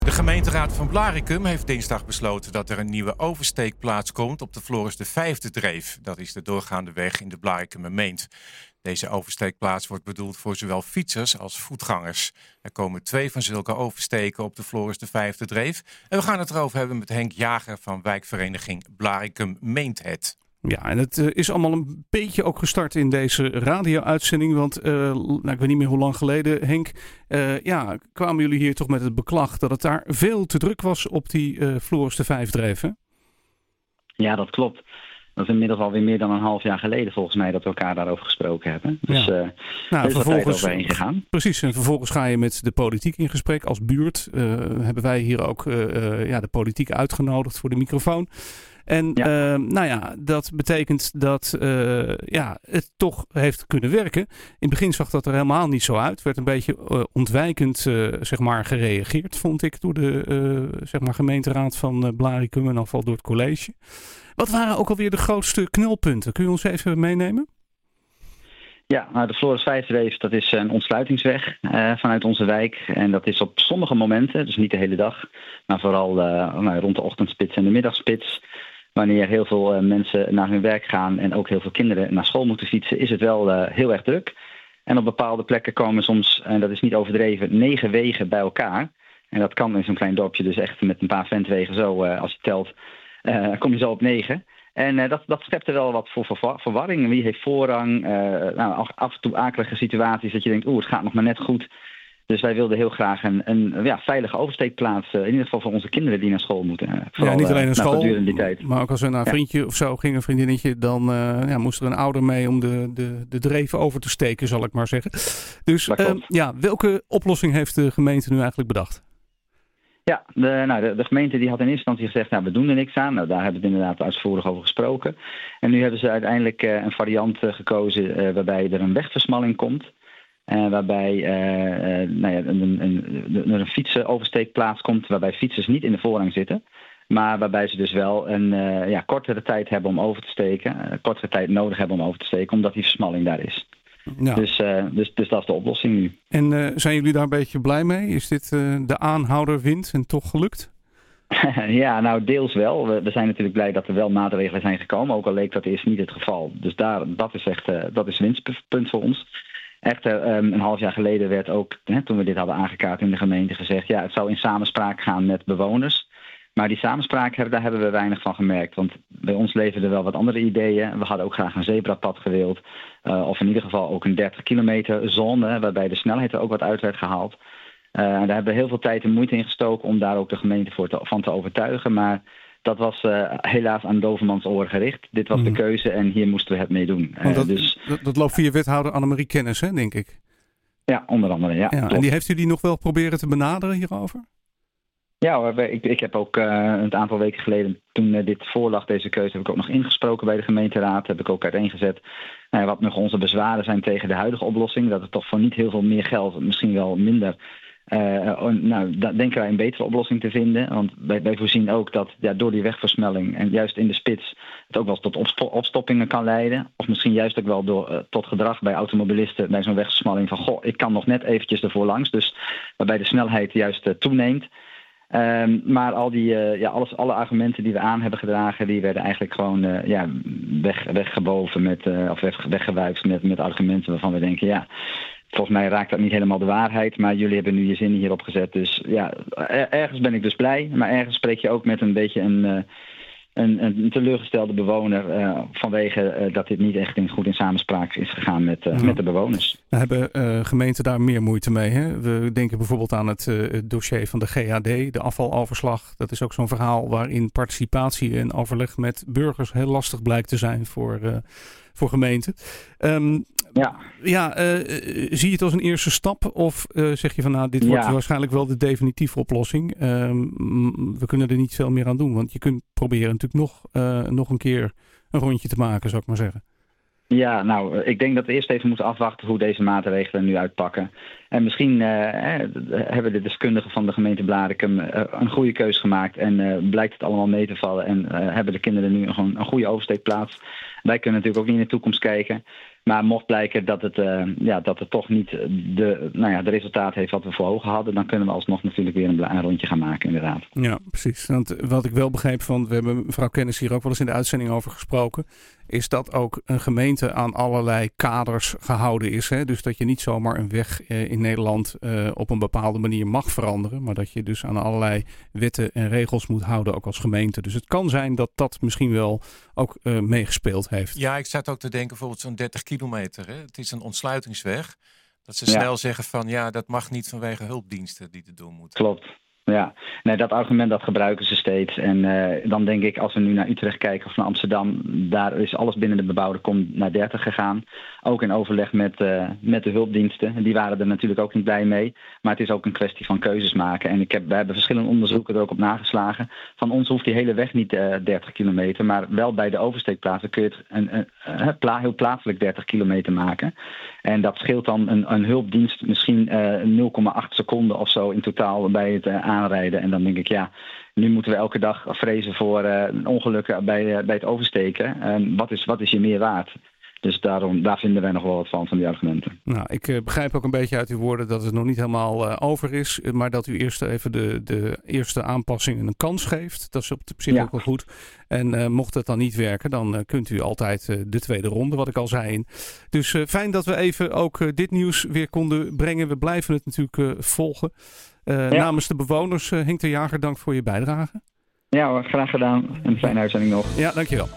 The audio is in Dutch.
De gemeenteraad van Blaricum heeft dinsdag besloten dat er een nieuwe oversteekplaats komt op de Floris de Vijfde Dreef. Dat is de doorgaande weg in de Blaricum-Meent. Deze oversteekplaats wordt bedoeld voor zowel fietsers als voetgangers. Er komen 2 van zulke oversteken op de Floris de Vijfde Dreef. En we gaan het erover hebben met Henk Jager van wijkvereniging Blaricum-Meent Het. Ja, en het is allemaal een beetje ook gestart in deze radio-uitzending. Want ik weet niet meer hoe lang geleden, Henk, kwamen jullie hier toch met het beklag dat het daar veel te druk was op die Floris de Vijfdreef, hè? Ja, dat klopt. Dat is inmiddels alweer meer dan een half jaar geleden volgens mij dat we elkaar daarover gesproken hebben. Dus er is wat tijd overheen gegaan. Precies, en vervolgens ga je met de politiek in gesprek. Als buurt hebben wij hier ook de politiek uitgenodigd voor de microfoon. En dat betekent dat het toch heeft kunnen werken. In het begin zag dat er helemaal niet zo uit. Werd een beetje ontwijkend gereageerd, vond ik, door de gemeenteraad van Blaricum en afval door het college. Wat waren ook alweer de grootste knelpunten? Kun je ons even meenemen? Ja, nou de Floris Vijfdreef, dat is een ontsluitingsweg vanuit onze wijk. En dat is op sommige momenten, dus niet de hele dag, maar vooral rond de ochtendspits en de middagspits. Wanneer heel veel mensen naar hun werk gaan en ook heel veel kinderen naar school moeten fietsen, is het wel heel erg druk. En op bepaalde plekken komen soms, en dat is niet overdreven, 9 wegen bij elkaar. En dat kan in zo'n klein dorpje dus echt met een paar ventwegen zo, als je telt, kom je zo op 9. En dat schept er wel wat voor verwarring. Wie heeft voorrang? Af en toe akelige situaties dat je denkt, het gaat nog maar net goed. Dus wij wilden heel graag een veilige oversteekplaats, in ieder geval voor onze kinderen die naar school moeten. Vooral, niet alleen naar school, die tijd. Maar ook als we naar een vriendje of zo gingen, een vriendinnetje, dan moest er een ouder mee om de dreef over te steken, zal ik maar zeggen. Dus welke oplossing heeft de gemeente nu eigenlijk bedacht? Ja, de gemeente die had in eerste instantie gezegd, we doen er niks aan. Nou, daar hebben we het inderdaad uitvoerig over gesproken. En nu hebben ze uiteindelijk een variant gekozen waarbij er een wegversmalling komt. Waarbij er een fietsenoversteekplaats komt waarbij fietsers niet in de voorrang zitten. Maar waarbij ze dus wel een kortere tijd hebben om over te steken. Kortere tijd nodig hebben om over te steken, omdat die versmalling daar is. Ja. Dus dat is de oplossing nu. En zijn jullie daar een beetje blij mee? Is dit de aanhouderwind en toch gelukt? Ja, nou deels wel. We zijn natuurlijk blij dat er wel maatregelen zijn gekomen. Ook al leek dat eerst niet het geval. Dus dat is echt dat is winstpunt voor ons. Echter, een half jaar geleden werd ook, toen we dit hadden aangekaart in de gemeente, gezegd, het zou in samenspraak gaan met bewoners. Maar die samenspraak, daar hebben we weinig van gemerkt. Want bij ons leven er wel wat andere ideeën. We hadden ook graag een zebrapad gewild. Of in ieder geval ook een 30 kilometer zone, waarbij de snelheid er ook wat uit werd gehaald. Daar hebben we heel veel tijd en moeite in gestoken om daar ook de gemeente van te overtuigen. Maar dat was helaas aan dovermans oren gericht. Dit was de keuze en hier moesten we het mee doen. Dat loopt via wethouder Annemarie Kennis, hè, denk ik? Ja, onder andere, ja. En die heeft u die nog wel proberen te benaderen hierover? Ja, ik heb ook een aantal weken geleden, toen dit voorlag, deze keuze, heb ik ook nog ingesproken bij de gemeenteraad. Heb ik ook uiteengezet wat nog onze bezwaren zijn tegen de huidige oplossing. Dat het toch voor niet heel veel meer geld, misschien wel minder, denken wij een betere oplossing te vinden. Want wij voorzien ook dat door die wegversmelling en juist in de spits het ook wel tot opstoppingen kan leiden. Of misschien juist ook wel tot gedrag bij automobilisten bij zo'n wegversmalling van ik kan nog net eventjes ervoor langs. Dus waarbij de snelheid juist toeneemt. Maar alle argumenten die we aan hebben gedragen, die werden eigenlijk gewoon weggeboven weggewuifd met argumenten waarvan we denken, volgens mij raakt dat niet helemaal de waarheid, maar jullie hebben nu je zin hierop gezet. Dus ergens ben ik dus blij, maar ergens spreek je ook met een beetje een teleurgestelde bewoner vanwege dat dit niet echt goed in samenspraak is gegaan met de bewoners. We hebben gemeenten daar meer moeite mee. Hè? We denken bijvoorbeeld aan het dossier van de GHD, de afvaloverslag. Dat is ook zo'n verhaal waarin participatie en overleg met burgers heel lastig blijkt te zijn voor gemeenten. Zie je het als een eerste stap of zeg je van dit wordt waarschijnlijk wel de definitieve oplossing? We kunnen er niet veel meer aan doen, want je kunt proberen natuurlijk nog een keer een rondje te maken, zou ik maar zeggen. Ja, nou, ik denk dat we eerst even moeten afwachten hoe deze maatregelen nu uitpakken. En misschien hebben de deskundigen van de gemeente Blaricum een goede keus gemaakt en blijkt het allemaal mee te vallen en hebben de kinderen nu gewoon een goede oversteekplaats. Wij kunnen natuurlijk ook niet in de toekomst kijken. Maar mocht blijken dat het toch niet de resultaat heeft wat we voor ogen hadden, dan kunnen we alsnog natuurlijk weer een rondje gaan maken, inderdaad. Ja, precies. Want wat ik wel begreep we hebben mevrouw Kennis hier ook wel eens in de uitzending over gesproken, is dat ook een gemeente aan allerlei kaders gehouden is. Hè? Dus dat je niet zomaar een weg in Nederland op een bepaalde manier mag veranderen, maar dat je dus aan allerlei wetten en regels moet houden, ook als gemeente. Dus het kan zijn dat dat misschien wel ook meegespeeld heeft. Ja, ik zat ook te denken bijvoorbeeld zo'n 30 kilometer. Hè? Het is een ontsluitingsweg. Dat ze snel zeggen van dat mag niet vanwege hulpdiensten die te doen moeten. Klopt. Ja, nee, dat argument dat gebruiken ze steeds. En dan denk ik, als we nu naar Utrecht kijken of naar Amsterdam, daar is alles binnen de bebouwde kom naar 30 gegaan. Ook in overleg met de hulpdiensten. Die waren er natuurlijk ook niet blij mee. Maar het is ook een kwestie van keuzes maken. En we hebben verschillende onderzoeken er ook op nageslagen. Van ons hoeft die hele weg niet 30 kilometer. Maar wel bij de oversteekplaatsen kun je het heel plaatselijk 30 kilometer maken. En dat scheelt dan een hulpdienst misschien 0,8 seconden of zo in totaal bij het aanrijden. En dan denk ik, nu moeten we elke dag vrezen voor ongelukken bij het oversteken. Wat is je meer waard? Dus daar vinden wij nog wel wat van die argumenten. Nou, ik begrijp ook een beetje uit uw woorden dat het nog niet helemaal over is. Maar dat u eerst even de eerste aanpassingen een kans geeft. Dat is op zich ook wel goed. En mocht het dan niet werken, dan kunt u altijd de tweede ronde, wat ik al zei. In. Dus fijn dat we even ook dit nieuws weer konden brengen. We blijven het natuurlijk volgen. Namens de bewoners, Henk de Jager, dank voor je bijdrage. Ja hoor, graag gedaan. En een fijne uitzending nog. Ja, dankjewel.